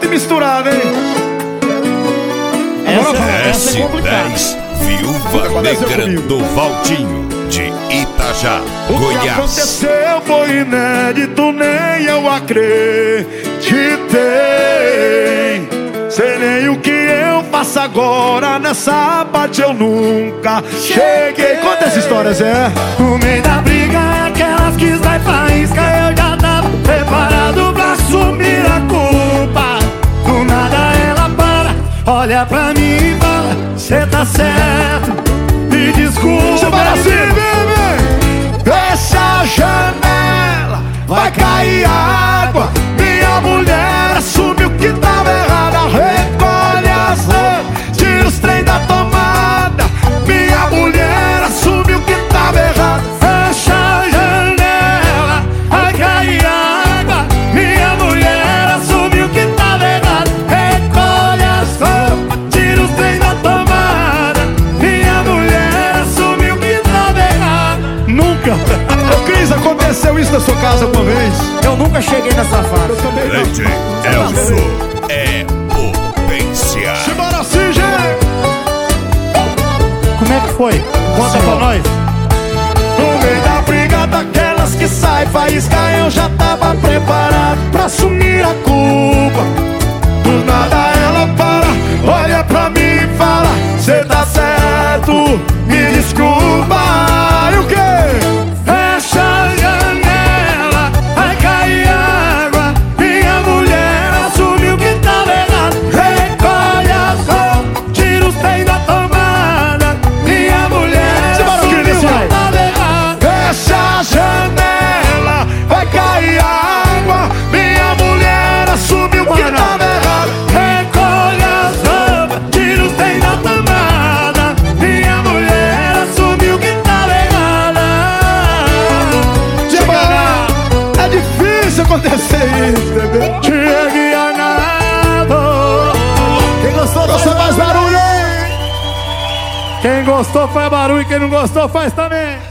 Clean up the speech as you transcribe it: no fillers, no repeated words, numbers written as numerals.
misturado, hein? Essa é complicada. Viúva Negra do Valtinho, de Itajá, Goiás. O que aconteceu foi inédito, nem eu acreditei. Sei nem o que eu faço agora, nessa parte eu nunca cheguei. Conta essa história, Zé. No meio da briga é aquelas que sai faísca. Eu já tava preparado pra assumir a culpa. Do nada ela para, olha pra mim e fala: cê tá certo, me desculpa. Você fala assim, bebê. Fecha a janela, vai cair água. Minha mulher assumiu que tava errada. Recolhe as roupas, tira os trem da tomada. Minha mulher assumiu que tava errada. Fecha a janela, vai cair água. Minha mulher assumiu que tava errado. Recolhe as roupas, tira os trem da tomada. Minha mulher assumiu que tava errado. Nunca. Ô Cris, aconteceu isso na sua casa uma vez? Eu nunca cheguei nessa fase. Eu também não. Leite Elso é potência. Simbora assim, gente. Como é que foi? Conta pra nós. No meio da briga daquelas que sai faísca, eu já tava preparado pra assumir a culpa. Do nada ela para, olha pra mim e fala: cê tá certo, me desculpa. E o quê? Fecha a janela, vai cair água. Minha mulher assumiu que tava errado. Recolhe as roupas, tira os trem da tomada. Minha mulher assumiu que tava errado. Fecha a janela, vai cair água. Minha mulher assumiu que tava errado. Recolhe as roupas, tira os trem da tomada. Minha mulher assumiu que tava errada. É difícil acontecer isso, bebê. Chegue a nada. Quem gostou, você faz barulho. Quem gostou faz barulho, quem não gostou faz também.